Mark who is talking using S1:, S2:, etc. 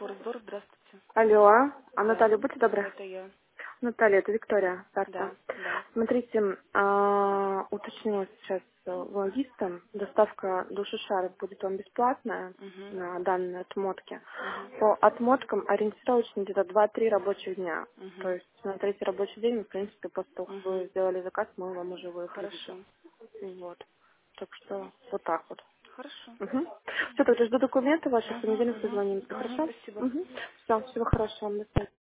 S1: Форсдор, здравствуйте.
S2: Алло,
S1: Да,
S2: Наталья, будьте добры.
S1: это я.
S2: Наталья, это Виктория, Тарта.
S1: Да, да.
S2: Смотрите, уточнила сейчас у логиста, доставка душишаров будет вам бесплатная
S1: Угу,
S2: на данной отмотке.
S1: угу,
S2: По отмоткам ориентировочно где-то 2-3 рабочих дня. То
S1: угу,
S2: есть на третий рабочий день, в принципе, после того, как
S1: угу.
S2: вы сделали заказ, мы вам уже выгрузили.
S1: Хорошо,
S2: Вот. Так что вот так вот.
S1: хорошо.
S2: Угу. Все, тогда жду документы ваши, в
S1: Угу,
S2: понедельник
S1: угу,
S2: позвонимся,
S1: угу,
S2: хорошо?
S1: спасибо.
S2: Угу. Все, всего хорошего вам, до свидания.